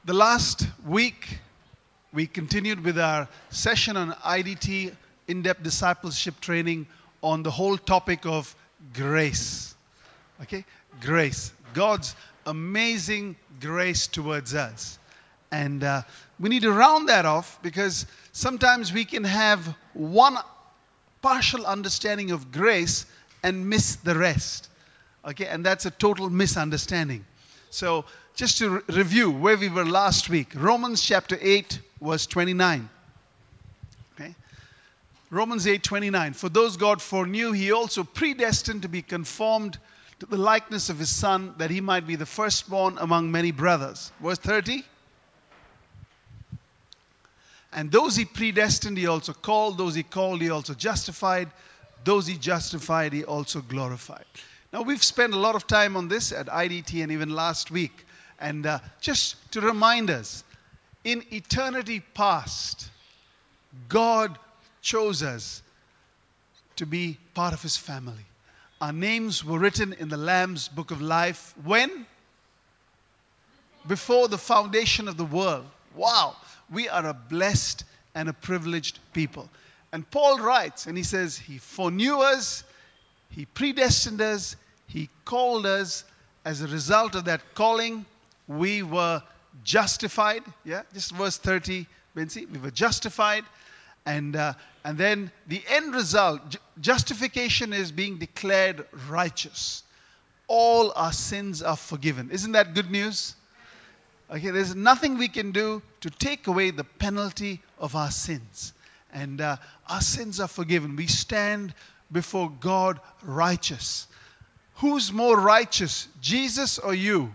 The last week, we continued with our session on IDT, in-depth discipleship training on the whole topic of grace. Okay? Grace. God's amazing grace towards us. And we need to round that off because sometimes we can have one partial understanding of grace and miss the rest. Okay? And that's a total misunderstanding. So, just to review where we were last week, Romans chapter 8, verse 29. Okay? Romans 8:29. For those God foreknew, he also predestined to be conformed to the likeness of his Son, that he might be the firstborn among many brothers. Verse 30. And those he predestined, he also called. Those he called, he also justified. Those he justified, he also glorified. Now, we've spent a lot of time on this at IDT and even last week. And just to remind us, in eternity past, God chose us to be part of his family. Our names were written in the Lamb's book of life when? Before the foundation of the world. Wow, we are a blessed and a privileged people. And Paul writes, and he says, he foreknew us, he predestined us, he called us. As a result of that calling, we were justified. Yeah, just verse 30, Bensi. We were justified. And then the end result, justification is being declared righteous. All our sins are forgiven. Isn't that good news? Okay, there's nothing we can do to take away the penalty of our sins. And our sins are forgiven. We stand before God righteous. Who's more righteous, Jesus or you?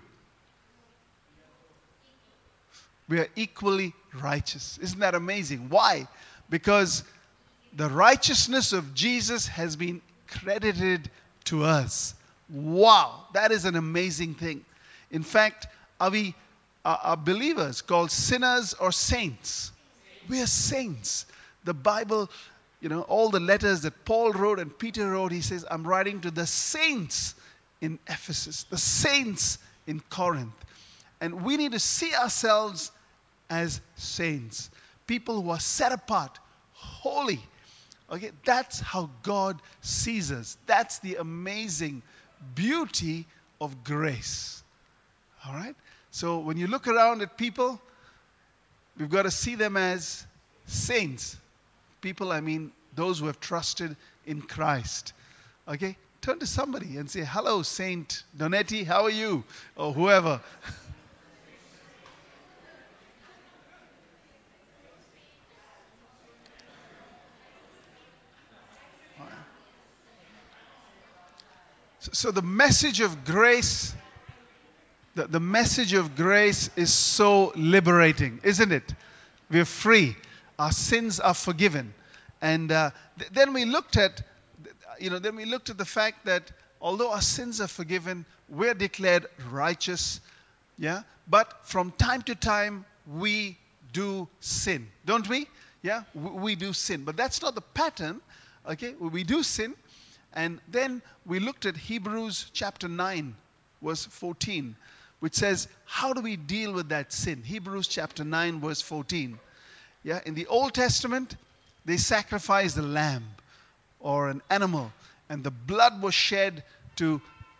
We are equally righteous. Isn't that amazing? Why? Because the righteousness of Jesus has been credited to us. Wow, that is an amazing thing. In fact, are believers called sinners or saints? We are saints. The Bible, all the letters that Paul wrote and Peter wrote, he says, I'm writing to the saints in Ephesus, the saints in Corinth. And we need to see ourselves as saints, people who are set apart, holy. Okay, that's how God sees us. That's the amazing beauty of grace. All right? So when you look around at people, we've got to see them as saints. People, I mean, those who have trusted in Christ. Okay? Turn to somebody and say, hello, Saint Donetti, how are you? Or whoever. So the message of grace, the message of grace is so liberating, isn't it? We're free. Our sins are forgiven. And then we looked at, the fact that although our sins are forgiven, we're declared righteous. Yeah. But from time to time, we do sin, don't we? Yeah. We do sin. But that's not the pattern. Okay. We do sin. And then we looked at Hebrews chapter 9, verse 14, which says, how do we deal with that sin? Hebrews chapter 9, verse 14. Yeah, in the Old Testament, they sacrificed a lamb or an animal, and the blood was shed to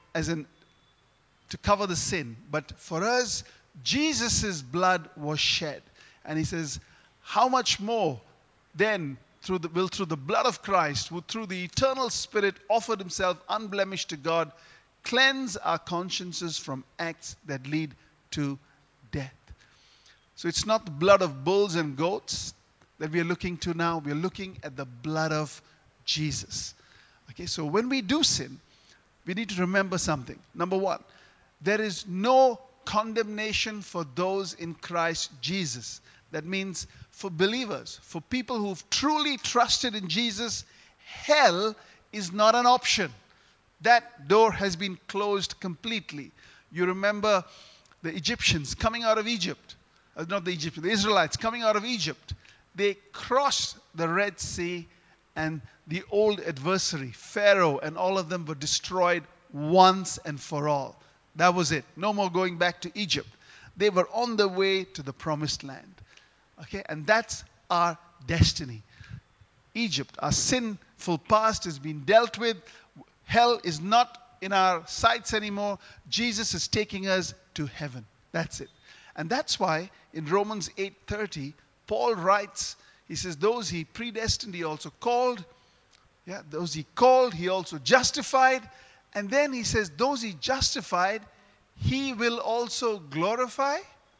cover the sin. But for us, Jesus' blood was shed. And he says, how much more then through the blood of Christ, who through the eternal Spirit offered himself unblemished to God, cleanse our consciences from acts that lead to death. So it's not the blood of bulls and goats that we are looking to now. We are looking at the blood of Jesus. Okay, so when we do sin, we need to remember something. Number one, there is no condemnation for those in Christ Jesus. That means for believers, for people who've truly trusted in Jesus, hell is not an option. That door has been closed completely. You remember the Egyptians coming out of Egypt. The Israelites coming out of Egypt. They crossed the Red Sea, and the old adversary, Pharaoh, and all of them were destroyed once and for all. That was it. No more going back to Egypt. They were on the way to the promised land. Okay, and that's our destiny. Egypt, our sinful past has been dealt with. Hell is not in our sights anymore. Jesus is taking us to heaven. That's it. And that's why in Romans 8:30, Paul writes, he says, those he predestined, he also called. Yeah, those he called, he also justified. And then he says, those he justified, he will also glorify.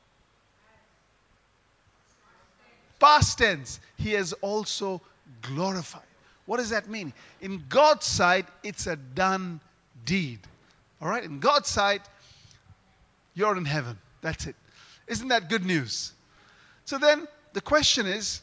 Past tense, he has also glorified. What does that mean? In God's sight, it's a done deed. All right? In God's sight, you're in heaven. That's it. Isn't that good news? So then the question is,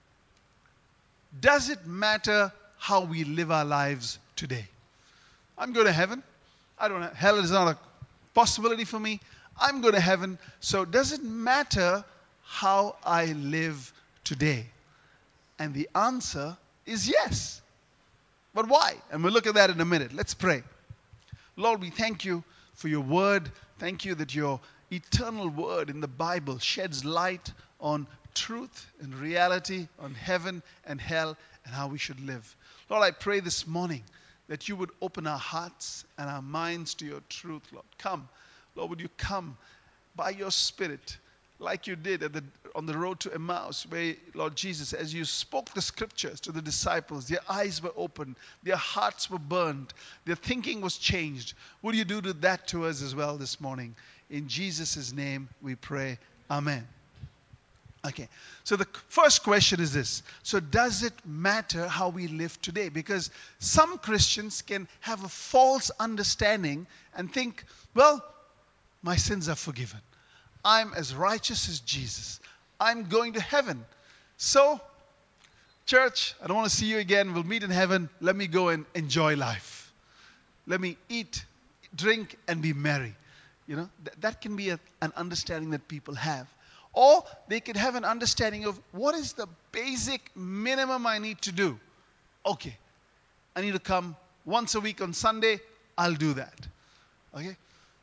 does it matter how we live our lives today? I'm going to heaven. Hell is not a possibility for me. I'm going to heaven. So does it matter how I live today? And the answer is yes. But why? And we'll look at that in a minute. Let's pray. Lord, we thank you for your word. Thank you that your eternal word in the Bible sheds light on truth and reality, on heaven and hell, and how we should live. Lord, I pray this morning that you would open our hearts and our minds to your truth, Lord. Come, Lord, would you come by your Spirit, like you did on the road to Emmaus, where, Lord Jesus, as you spoke the scriptures to the disciples, their eyes were opened, their hearts were burned, their thinking was changed. Would you do that to us as well this morning? In Jesus' name we pray. Amen. Okay, so the first question is this. So does it matter how we live today? Because some Christians can have a false understanding and think, well, my sins are forgiven. I'm as righteous as Jesus. I'm going to heaven. So, church, I don't want to see you again. We'll meet in heaven. Let me go and enjoy life. Let me eat, drink, and be merry. You know, that can be an understanding that people have. Or they could have an understanding of what is the basic minimum I need to do. Okay, I need to come once a week on Sunday. I'll do that. Okay,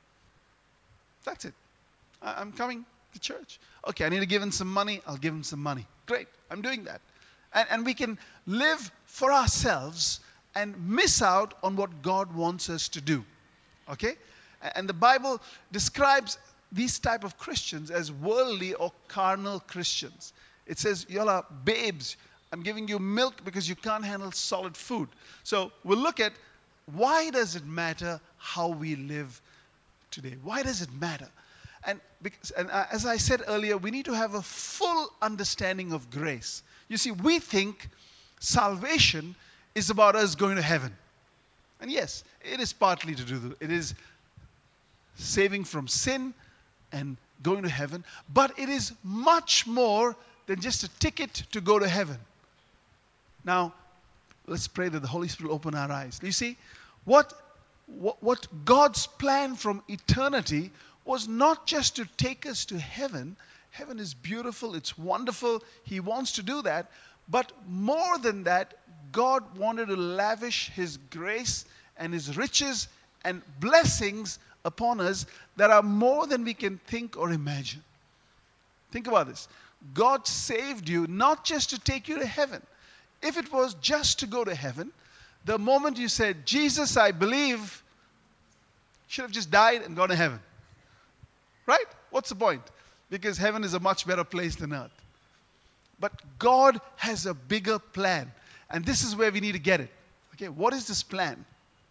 that's it. I'm coming to church. Okay, I need to give him some money. I'll give him some money. Great, I'm doing that. And we can live for ourselves and miss out on what God wants us to do. Okay? And the Bible describes these type of Christians as worldly or carnal Christians. It says, y'all are babes. I'm giving you milk because you can't handle solid food. So we'll look at why does it matter how we live today? Why does it matter? And as I said earlier, we need to have a full understanding of grace. You see, we think salvation is about us going to heaven. And yes, it is partly to do it is saving from sin and going to heaven, but it is much more than just a ticket to go to heaven. Now, let's pray that the Holy Spirit will open our eyes. You see, what God's plan from eternity was not just to take us to heaven. Heaven is beautiful, it's wonderful. He wants to do that. But more than that, God wanted to lavish His grace and His riches and blessings upon us that are more than we can think or imagine. Think about this. God saved you not just to take you to heaven. If it was just to go to heaven, the moment you said, Jesus, I believe, you should have just died and gone to heaven. Right? What's the point? Because heaven is a much better place than earth. But God has a bigger plan. And this is where we need to get it. Okay, what is this plan?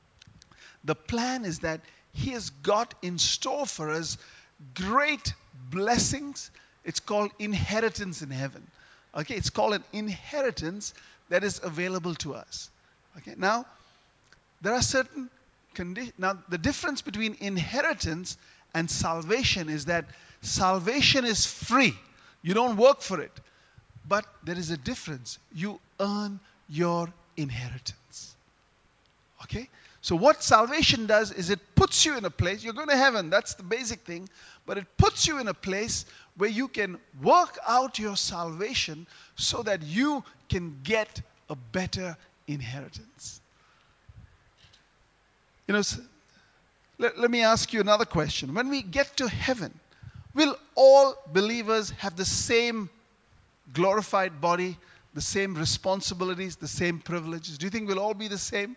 The plan is that He has got in store for us great blessings. It's called inheritance in heaven. Okay, it's called an inheritance that is available to us. Okay, now, there are certain conditions. Now, the difference between inheritance and salvation is that salvation is free. You don't work for it. But there is a difference. You earn your inheritance. Okay? So what salvation does is it puts you in a place, you're going to heaven, that's the basic thing, but it puts you in a place where you can work out your salvation so that you can get a better inheritance. You know, let me ask you another question. When we get to heaven, Will all believers have the same glorified body, the same responsibilities, the same privileges? Do you think we'll all be the same?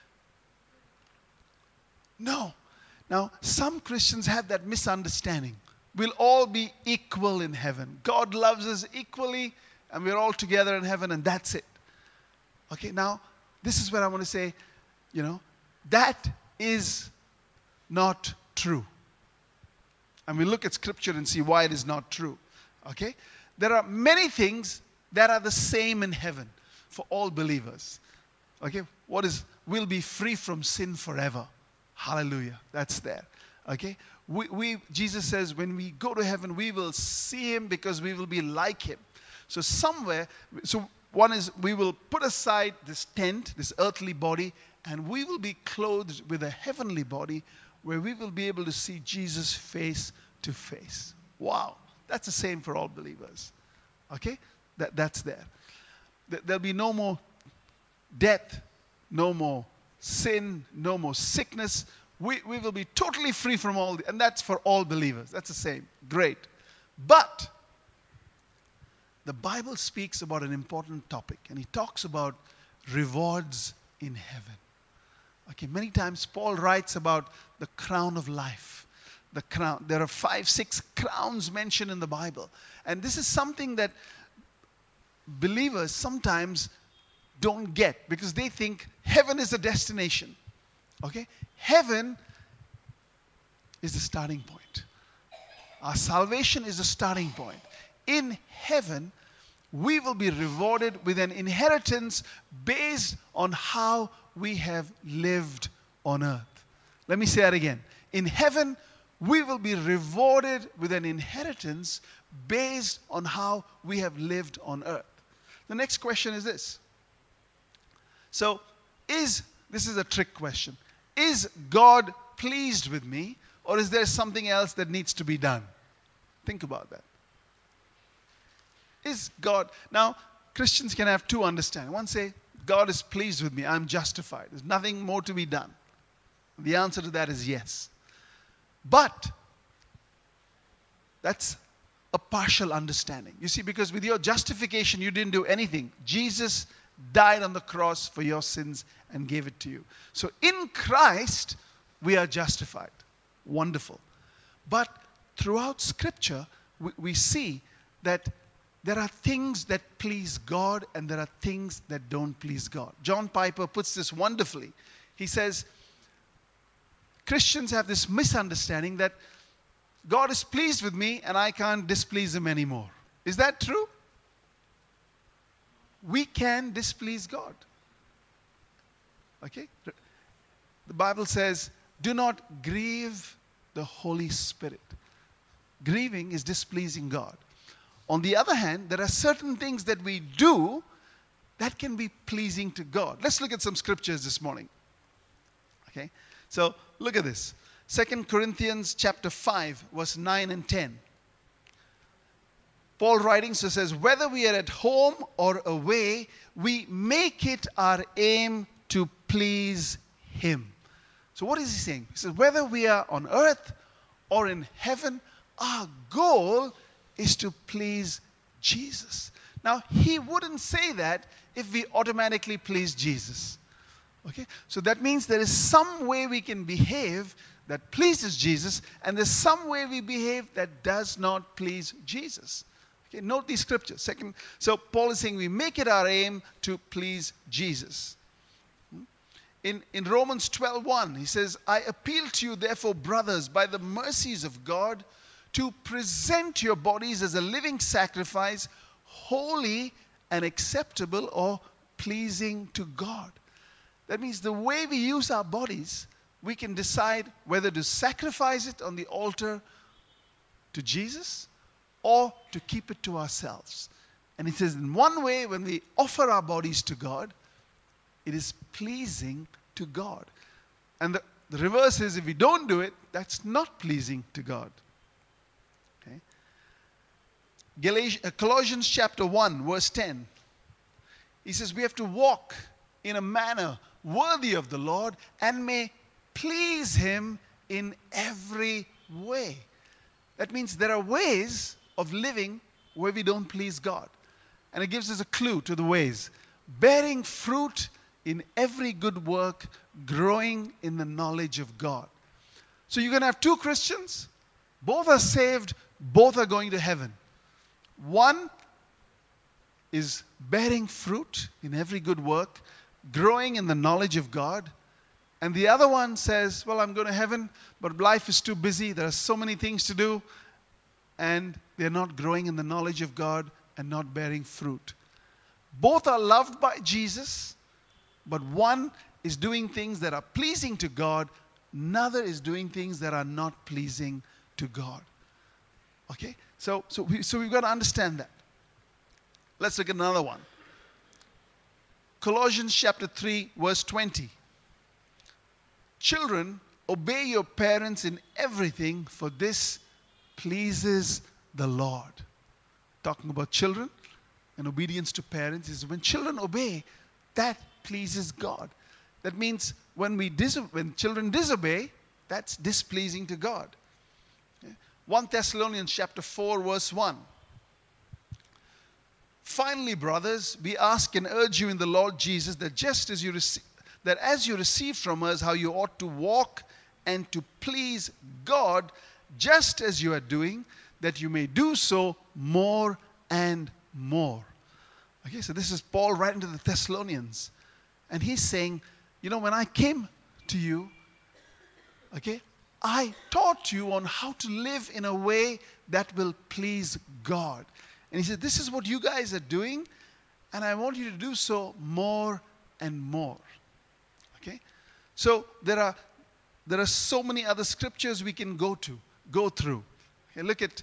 No. Now, some Christians have that misunderstanding. We'll all be equal in heaven. God loves us equally, and we're all together in heaven, and that's it. Okay, now, this is where I want to say, that is not true. And we look at scripture and see why it is not true. Okay? There are many things that are the same in heaven for all believers. Okay? We'll be free from sin forever. Hallelujah. That's there. Okay? Jesus says when we go to heaven, we will see him because we will be like him. So one is we will put aside this tent, this earthly body, and we will be clothed with a heavenly body where we will be able to see Jesus face to face. Wow. That's the same for all believers. Okay? That's there. There'll be no more death, no more sin, no more sickness. We will be totally free from all, and that's for all believers. That's the same. Great. But the Bible speaks about an important topic, and he talks about rewards in heaven. Okay, many times Paul writes about the crown of life. The crown. There are 5, 6 crowns mentioned in the Bible. And this is something that believers sometimes don't get because they think heaven is the destination. Okay? Heaven is the starting point. Our salvation is the starting point. In heaven, we will be rewarded with an inheritance based on how we have lived on earth. Let me say that again. In heaven, we will be rewarded with an inheritance based on how we have lived on earth. The next question is this. So, this is a trick question. Is God pleased with me, or is there something else that needs to be done? Think about that. Is God... Now, Christians can have two understandings. One say, God is pleased with me. I'm justified. There's nothing more to be done. The answer to that is yes. But that's a partial understanding. You see, because with your justification, you didn't do anything. Jesus died on the cross for your sins and gave it to you. So in Christ, we are justified. Wonderful. But throughout Scripture, we see that there are things that please God and there are things that don't please God. John Piper puts this wonderfully. He says, Christians have this misunderstanding that God is pleased with me and I can't displease him anymore. Is that true? We can displease God. Okay? The Bible says, do not grieve the Holy Spirit. Grieving is displeasing God. On the other hand, there are certain things that we do that can be pleasing to God. Let's look at some scriptures this morning. Okay? So, look at this. 2 Corinthians chapter 5, verse 9 and 10. Paul writing says, whether we are at home or away, we make it our aim to please him. So what is he saying? He says, whether we are on earth or in heaven, our goal is to please Jesus. Now, he wouldn't say that if we automatically please Jesus. Okay? So that means there is some way we can behave that pleases Jesus, and there's some way we behave that does not please Jesus. Okay? Note these scriptures. So Paul is saying we make it our aim to please Jesus. In Romans 12:1, he says, I appeal to you, therefore, brothers, by the mercies of God, to present your bodies as a living sacrifice, holy and acceptable or pleasing to God. That means the way we use our bodies, we can decide whether to sacrifice it on the altar to Jesus or to keep it to ourselves. And it says in one way, when we offer our bodies to God, it is pleasing to God. And the reverse is if we don't do it, that's not pleasing to God. Okay? Colossians chapter 1, verse 10. He says we have to walk in a manner worthy of the Lord and may please him in every way. That means there are ways of living where we don't please God. And it gives us a clue to the ways. Bearing fruit in every good work, growing in the knowledge of God. So you're going to have two Christians. Both are saved. Both are going to heaven. One is bearing fruit in every good work, growing in the knowledge of God. And the other one says, well, I'm going to heaven, but life is too busy. There are so many things to do. And they're not growing in the knowledge of God and not bearing fruit. Both are loved by Jesus, but one is doing things that are pleasing to God. Another is doing things that are not pleasing to God. Okay? So we've got to understand that. Let's look at another one. Colossians chapter 3, verse 20. Children, obey your parents in everything, for this pleases the Lord. Talking about children and obedience to parents is when children obey, that pleases God. That means when children disobey, that's displeasing to God. 1 Thessalonians chapter 4, verse 1. Finally, brothers, we ask and urge you in the Lord Jesus that as you receive from us how you ought to walk and to please God, just as you are doing, that you may do so more and more. Okay, so this is Paul writing to the Thessalonians. And he's saying, when I came to you, okay, I taught you on how to live in a way that will please God. And he said, this is what you guys are doing, and I want you to do so more and more. Okay? So there are so many other scriptures we can go through. Okay, look at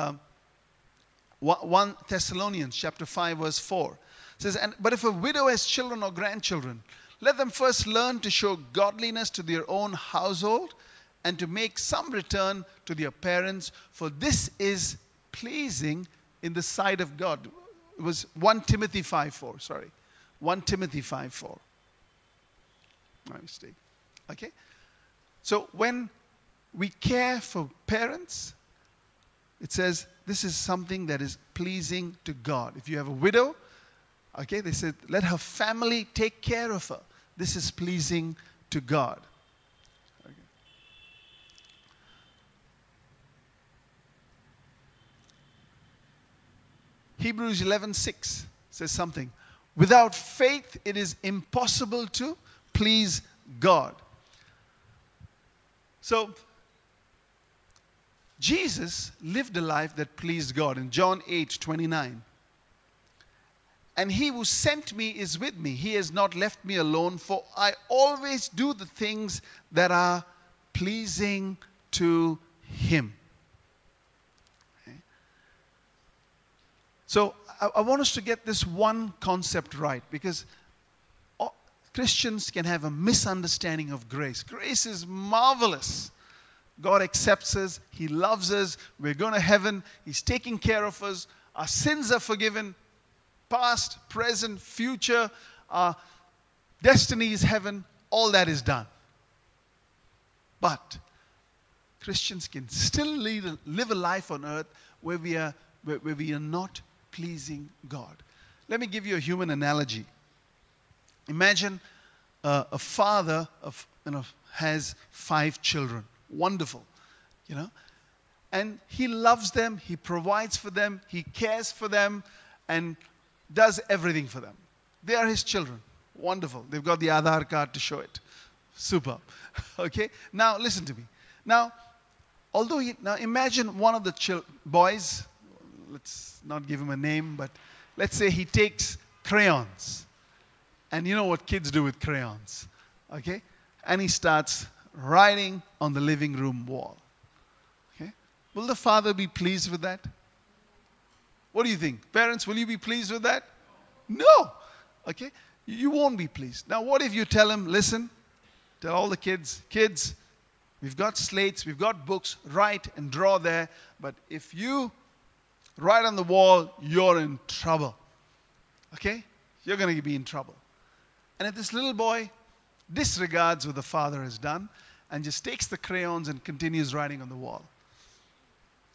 1 Thessalonians chapter 5, verse 4. It says, but if a widow has children or grandchildren, let them first learn to show godliness to their own household and to make some return to their parents, for this is pleasing in the sight of God. It was 1 Timothy 5:4, sorry. 1 Timothy 5:4. My mistake. Okay? So when we care for parents, it says this is something that is pleasing to God. If you have a widow, okay, they said let her family take care of her. This is pleasing to God. Okay. Hebrews 11:6 says something. Without faith, it is impossible to please God. So, Jesus lived a life that pleased God in John 8:29. And he who sent me is with me. He has not left me alone, for I always do the things that are pleasing to him. Okay. So I want us to get this one concept right, because Christians can have a misunderstanding of grace. Grace is marvelous. God accepts us. He loves us. We're going to heaven. He's taking care of us. Our sins are forgiven. Past, present, future. Our destiny is heaven. All that is done. But Christians can still live a life on earth where we are not pleasing God. Let me give you a human analogy. Imagine a father has 5 children. Wonderful, and he loves them, he provides for them, he cares for them, and does everything for them. They are his children. Wonderful. They've got the Aadhaar card to show it. Super. Okay. Now listen to me. Now, now imagine one of the boys. Let's not give him a name, but let's say he takes crayons. And you know what kids do with crayons. Okay? And he starts writing on the living room wall. Okay? Will the father be pleased with that? What do you think? Parents, will you be pleased with that? No. Okay? You won't be pleased. Now, what if you tell him, listen, tell all the kids, we've got slates, we've got books, write and draw there, but if you write on the wall, you're in trouble. Okay? You're going to be in trouble. And if this little boy disregards what the father has done and just takes the crayons and continues writing on the wall,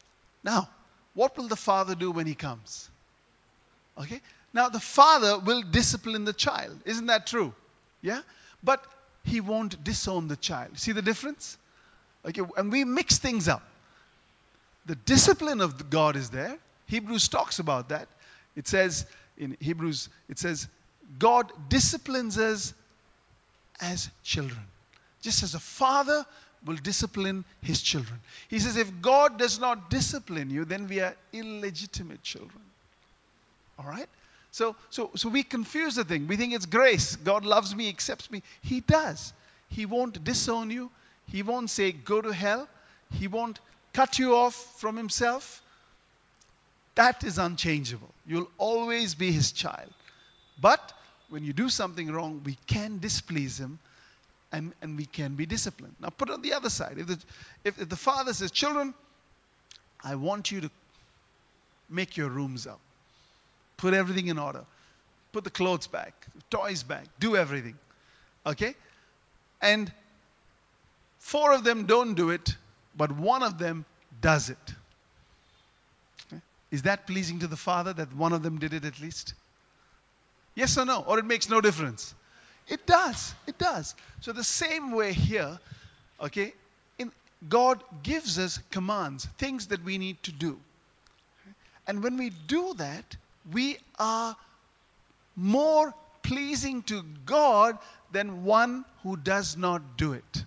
Now, what will the father do when he comes? Okay? Now, the father will discipline the child. Isn't that true? Yeah? But he won't disown the child. See the difference? Okay, and we mix things up. The discipline of God is there. Hebrews talks about that. It says in Hebrews, it says, God disciplines us as children. Just as a father will discipline his children. He says, if God does not discipline you, then we are illegitimate children. All right? So we confuse the thing. We think it's grace. God loves me, accepts me. He does. He won't disown you. He won't say, go to hell. He won't cut you off from himself. That is unchangeable. You'll always be his child. But when you do something wrong, we can displease him and we can be disciplined. Now put it on the other side. If the father says, children, I want you to make your rooms up. Put everything in order. Put the clothes back, toys back, do everything. Okay? And 4 of them don't do it, but 1 of them does it. Okay? Is that pleasing to the father that 1 of them did it at least? Yes or no? Or it makes no difference? It does. It does. So the same way here, okay, God gives us commands, things that we need to do. And when we do that, we are more pleasing to God than one who does not do it.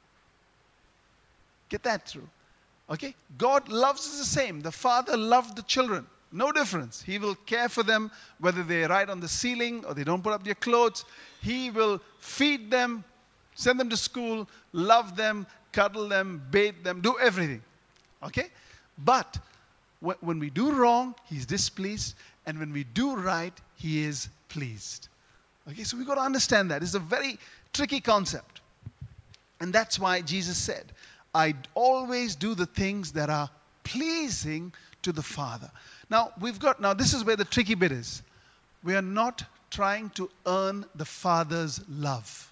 Get that through. Okay? God loves us the same. The father loved the children. No difference. He will care for them whether they ride on the ceiling or they don't put up their clothes. He will feed them, send them to school, love them, cuddle them, bathe them, do everything. Okay? But when we do wrong, he's displeased. And when we do right, he is pleased. Okay, so we've got to understand that. It's a very tricky concept. And that's why Jesus said, I always do the things that are pleasing to the Father. Now this is where the tricky bit is. We are not trying to earn the Father's love.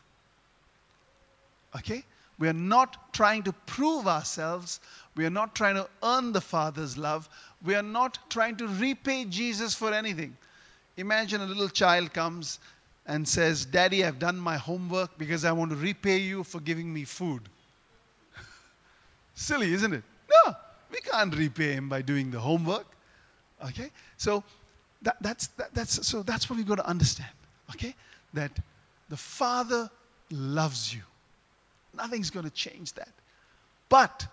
Okay? We are not trying to prove ourselves. We are not trying to earn the Father's love. We are not trying to repay Jesus for anything. Imagine a little child comes and says, Daddy, I've done my homework because I want to repay you for giving me food. Silly, isn't it? No, we can't repay him by doing the homework. Okay? So that's what we've got to understand. Okay? That the Father loves you. Nothing's going to change that. But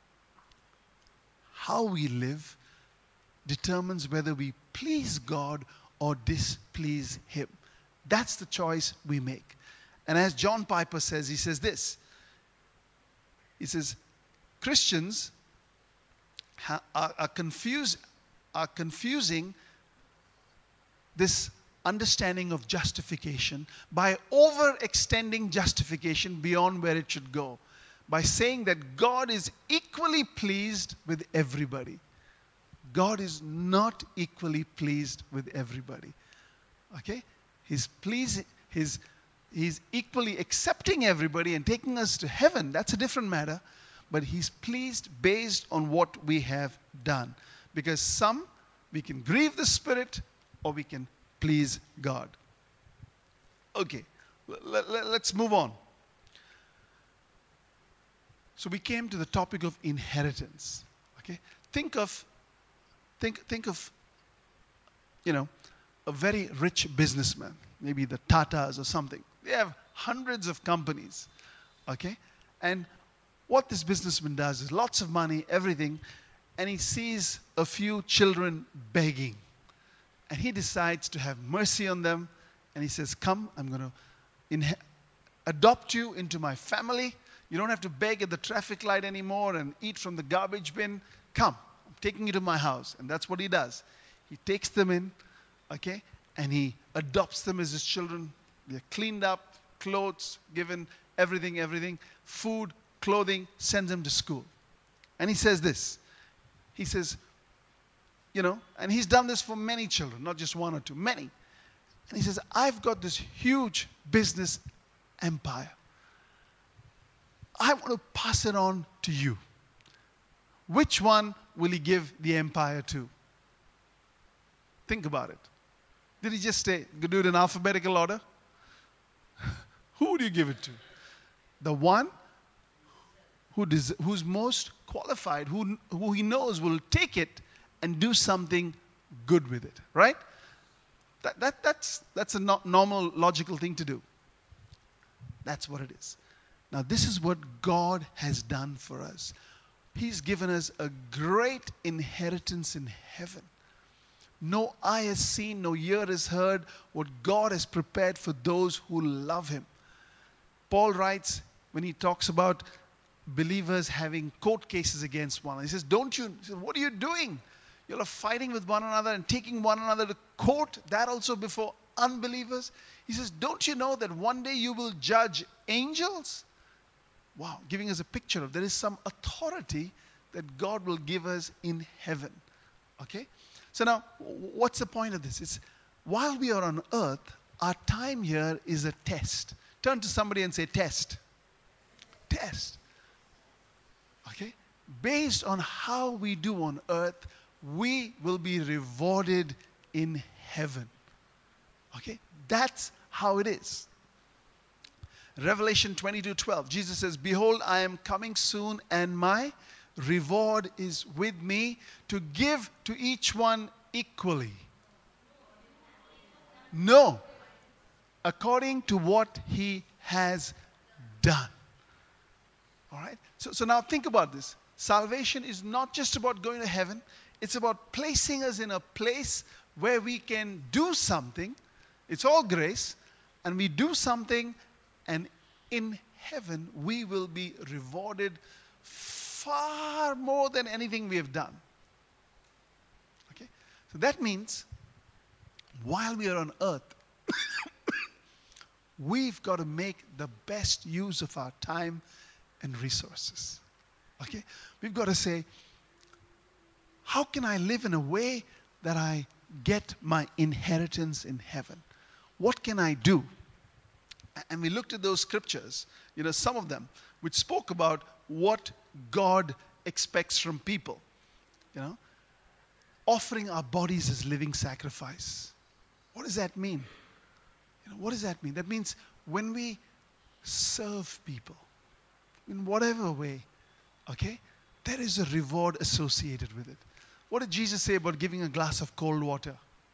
how we live determines whether we please God or displease him. That's the choice we make. And as John Piper says, he says this. He says, Christians are confusing this understanding of justification by overextending justification beyond where it should go. By saying that God is equally pleased with everybody. God is not equally pleased with everybody. Okay? He's equally accepting everybody and taking us to heaven. That's a different matter. But he's pleased based on what we have done. Because some, we can grieve the Spirit or we can please God. Okay, let's move on. So we came to the topic of inheritance. Okay? Think of a very rich businessman, maybe the Tatas or something. They have hundreds of companies. Okay? And what this businessman does is lots of money, everything, and he sees a few children begging. And he decides to have mercy on them. And he says, come, I'm going to adopt you into my family. You don't have to beg at the traffic light anymore and eat from the garbage bin. Come, I'm taking you to my house. And that's what he does. He takes them in, okay, and he adopts them as his children. They're cleaned up, clothes, given everything, food, clothing, sends them to school. And he says this. He says, and he's done this for many children, not just 1 or 2, many. And he says, I've got this huge business empire. I want to pass it on to you. Which one will he give the empire to? Think about it. Did he just say, do it in alphabetical order? Who would you give it to? The one who's most qualified, who he knows will take it and do something good with it, right? That's a normal, logical thing to do. That's what it is. Now, this is what God has done for us. He's given us a great inheritance in heaven. No eye has seen, no ear has heard what God has prepared for those who love Him. Paul writes, when he talks about believers having court cases against one another, he says, what are you doing? You're fighting with one another and taking one another to court, that also before unbelievers. He says, don't you know that one day you will judge angels? Wow, giving us a picture of there is some authority that God will give us in heaven. Okay? So now, what's the point of this? It's while we are on earth, our time here is a test. Turn to somebody and say, test. Test. Okay? Based on how we do on earth, we will be rewarded in heaven. Okay? That's how it is. Revelation 22:12, Jesus says, behold, I am coming soon, and my reward is with me to give to each one equally. No, according to what he has done. All right? So now think about this. Salvation is not just about going to heaven. It's about placing us in a place where we can do something. It's all grace. And we do something, and in heaven we will be rewarded far more than anything we have done. Okay? So that means while we are on earth, we've got to make the best use of our time and resources. Okay? We've got to say, how can I live in a way that I get my inheritance in heaven? What can I do? And we looked at those scriptures, some of them, which spoke about what God expects from people. Offering our bodies as living sacrifice. What does that mean? What does that mean? That means when we serve people in whatever way, okay, there is a reward associated with it. What did Jesus say about giving a glass of cold water?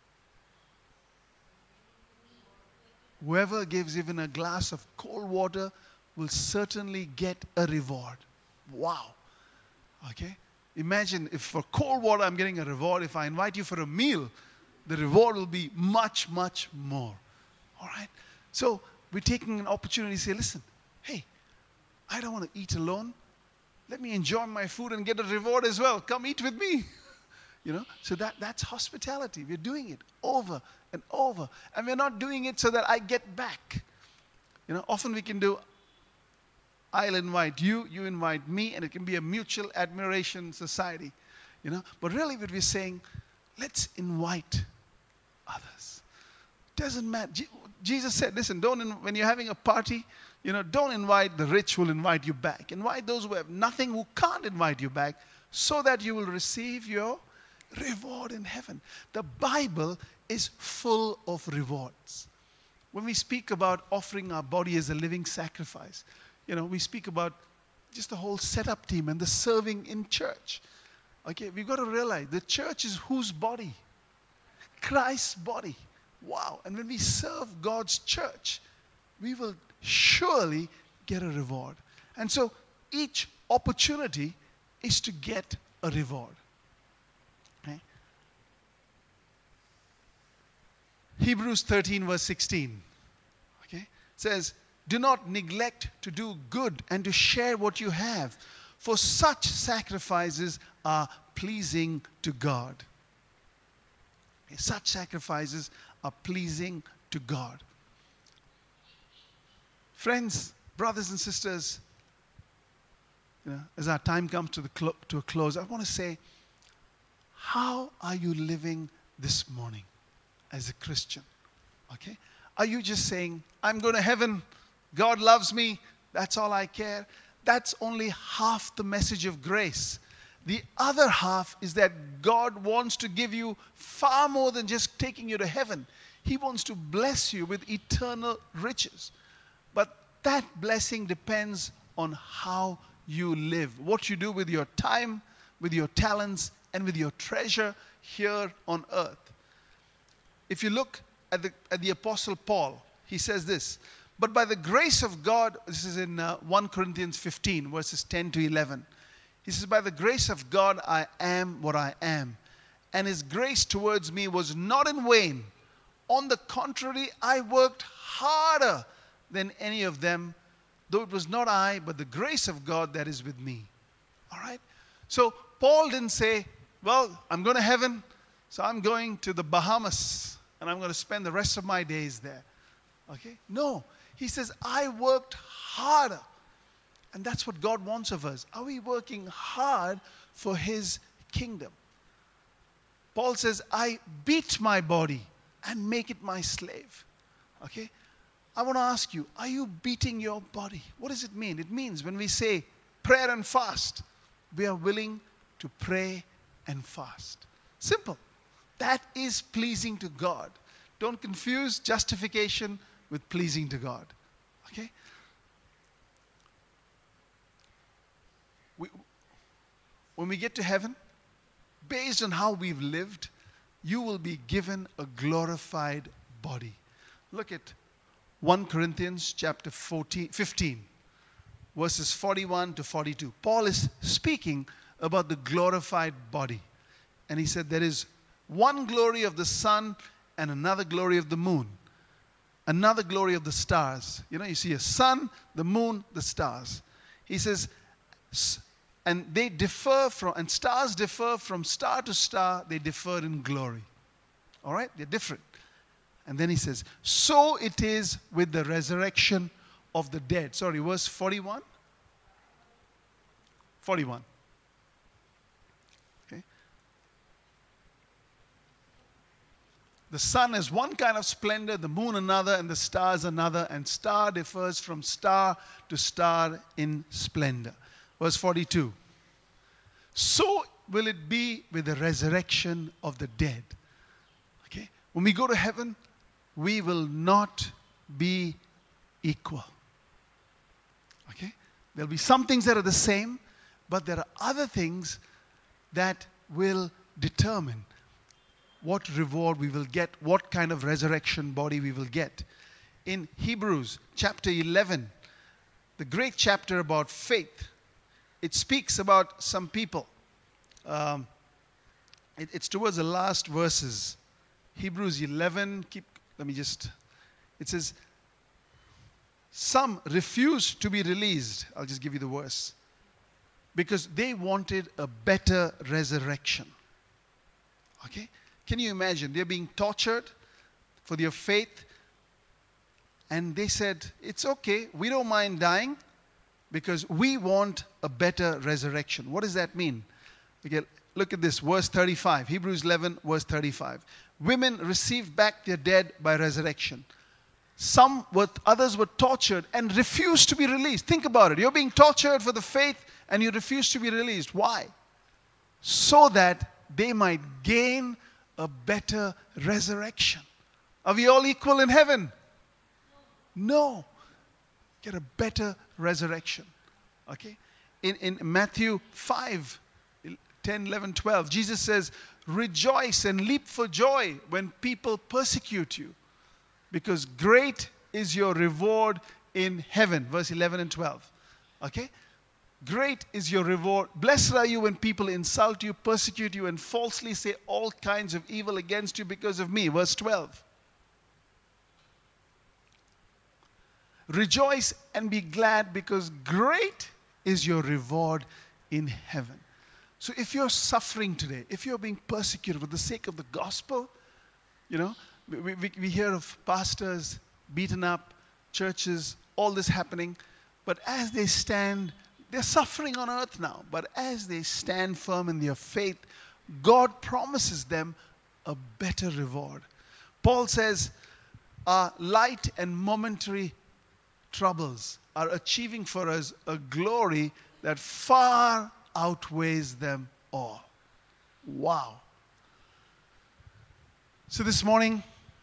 Whoever gives even a glass of cold water will certainly get a reward. Wow. Okay? Imagine if for cold water I'm getting a reward. If I invite you for a meal, the reward will be much, much more. All right? So we're taking an opportunity to say, listen, hey, I don't want to eat alone. Let me enjoy my food and get a reward as well. Come eat with me. So that's hospitality. We're doing it over and over. And we're not doing it so that I get back. Often we can do, I'll invite you, you invite me, and it can be a mutual admiration society. But really what we're saying, let's invite others. Doesn't matter. Jesus said, listen, when you're having a party, don't invite the rich who will invite you back. Invite those who have nothing, who can't invite you back, so that you will receive your reward in heaven. The Bible is full of rewards. When we speak about offering our body as a living sacrifice, we speak about just the whole setup team and the serving in church. Okay, we've got to realize the church is whose body? Christ's body. Wow. And when we serve God's church, we will surely get a reward. And so each opportunity is to get a reward. Okay? Hebrews 13 verse 16. Okay? Says, do not neglect to do good and to share what you have, for such sacrifices are pleasing to God. Okay? Such sacrifices are pleasing to God. Friends, brothers and sisters, as our time comes to a close, I want to say, how are you living this morning as a Christian? Okay? Are you just saying, I'm going to heaven, God loves me, that's all I care? That's only half the message of grace. The other half is that God wants to give you far more than just taking you to heaven. He wants to bless you with eternal riches. But that blessing depends on how you live, what you do with your time, with your talents, and with your treasure here on earth. If you look at the Apostle Paul, he says this, but by the grace of God, this is in 1 Corinthians 15, verses 10 to 11. He says, by the grace of God, I am what I am. And his grace towards me was not in vain. On the contrary, I worked harder than any of them, though it was not I, but the grace of God that is with me. All right? So Paul didn't say, well, I'm going to heaven, so I'm going to the Bahamas, and I'm going to spend the rest of my days there. Okay? No. He says, I worked harder. And that's what God wants of us. Are we working hard for his kingdom? Paul says, I beat my body and make it my slave. Okay? I want to ask you, are you beating your body? What does it mean? It means when we say prayer and fast, we are willing to pray and fast. Simple. That is pleasing to God. Don't confuse justification with pleasing to God. Okay? When we get to heaven, based on how we've lived, you will be given a glorified body. Look at 1 Corinthians chapter 15, verses 41 to 42. Paul is speaking about the glorified body. And he said there is one glory of the sun and another glory of the moon. Another glory of the stars. You see a sun, the moon, the stars. He says, and they differ from, and stars differ from star to star, they differ in glory. All right? They're different. And then he says, so it is with the resurrection of the dead. Sorry, verse 41? 41. Okay. The sun has one kind of splendor, the moon another, and the stars another, and star differs from star to star in splendor. Verse 42. So will it be with the resurrection of the dead. Okay? When we go to heaven, we will not be equal. Okay? There'll be some things that are the same, but there are other things that will determine what reward we will get, what kind of resurrection body we will get. In Hebrews chapter 11, the great chapter about faith, it speaks about some people. It's towards the last verses. Hebrews 11, it says, some refused to be released. I'll just give you the verse. Because they wanted a better resurrection. Okay? Can you imagine? They're being tortured for their faith. And they said, it's okay, we don't mind dying because we want a better resurrection. What does that mean? Okay, look at this, verse 35. Hebrews 11, verse 35. Women received back their dead by resurrection. Others were tortured and refused to be released. Think about it. You're being tortured for the faith and you refuse to be released. Why? So that they might gain a better resurrection. Are we all equal in heaven? No. Get a better resurrection. Okay? In Matthew 5, 10, 11, 12, Jesus says, rejoice and leap for joy when people persecute you, because great is your reward in heaven. Verse 11 and 12. Okay? Great is your reward. Blessed are you when people insult you, persecute you, and falsely say all kinds of evil against you because of me. Verse 12. Rejoice and be glad, because great is your reward in heaven. So if you're suffering today, if you're being persecuted for the sake of the gospel, we hear of pastors beaten up, churches, all this happening. But as they stand, they're suffering on earth now. But as they stand firm in their faith, God promises them a better reward. Paul says, our light and momentary troubles are achieving for us a glory that far outweighs them all. Wow. So this morning,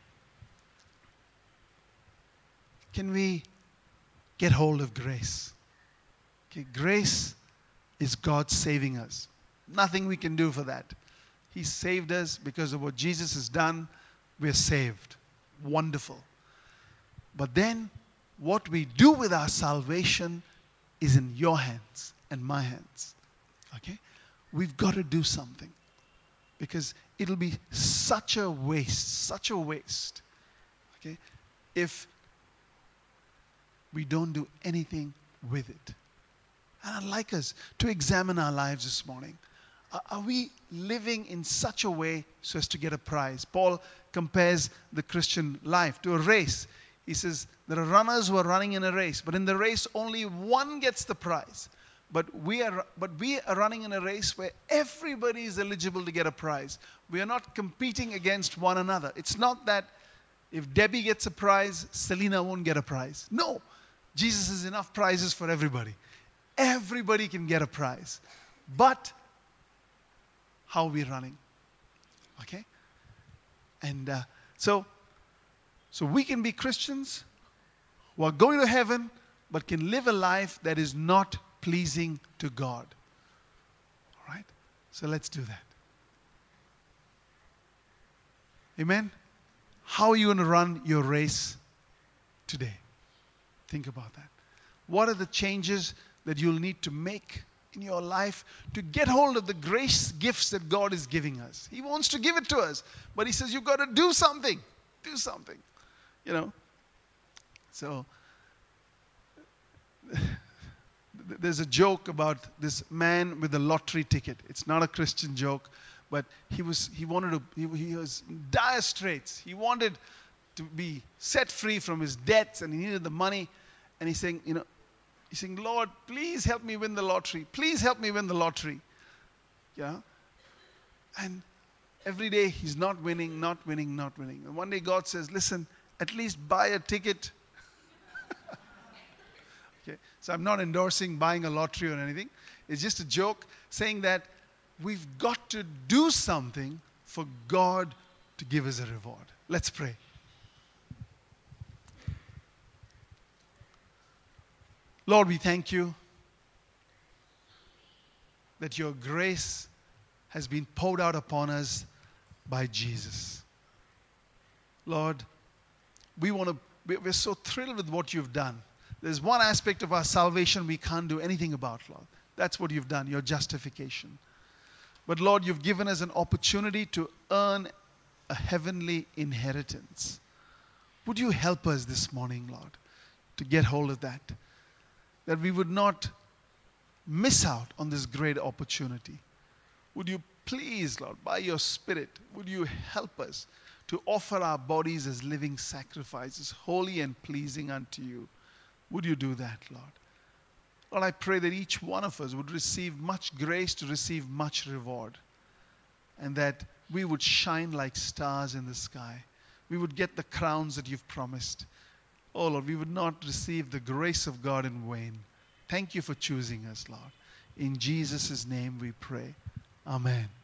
can we get hold of grace? Okay, grace is God saving us. Nothing we can do for that. He saved us because of what Jesus has done. We're saved. Wonderful. But then, what we do with our salvation is in your hands and my hands. Okay? We've got to do something. Because it'll be such a waste, okay, if we don't do anything with it. And I'd like us to examine our lives this morning. Are we living in such a way so as to get a prize? Paul compares the Christian life to a race. He says there are runners who are running in a race, but in the race only one gets the prize. But we are running in a race where everybody is eligible to get a prize. We are not competing against one another. It's not that if Debbie gets a prize, Selena won't get a prize. No, Jesus has enough prizes for everybody. Everybody can get a prize. But how are we running? Okay? And so we can be Christians who are going to heaven but can live a life that is not pleasing to God. All right? So let's do that. Amen? How are you going to run your race today? Think about that. What are the changes that you'll need to make in your life to get hold of the grace gifts that God is giving us? He wants to give it to us, but He says you've got to do something. Do something. You know? So, there's a joke about this man with a lottery ticket. It's not a Christian joke, but he was in dire straits. He wanted to be set free from his debts, and he needed the money. And he's saying, Lord, please help me win the lottery. Please help me win the lottery. Yeah. And every day he's not winning. And one day God says, listen, at least buy a ticket. Okay. So I'm not endorsing buying a lottery or anything. It's just a joke saying that we've got to do something for God to give us a reward. Let's pray. Lord, we thank you that your grace has been poured out upon us by Jesus. Lord, we're so thrilled with what you've done. There's one aspect of our salvation we can't do anything about, Lord. That's what you've done, your justification. But Lord, you've given us an opportunity to earn a heavenly inheritance. Would you help us this morning, Lord, to get hold of that? That we would not miss out on this great opportunity. Would you please, Lord, by your Spirit, would you help us to offer our bodies as living sacrifices, holy and pleasing unto you? Would you do that, Lord? Lord, I pray that each one of us would receive much grace to receive much reward, and that we would shine like stars in the sky. We would get the crowns that you've promised. Oh, Lord, we would not receive the grace of God in vain. Thank you for choosing us, Lord. In Jesus' name we pray. Amen.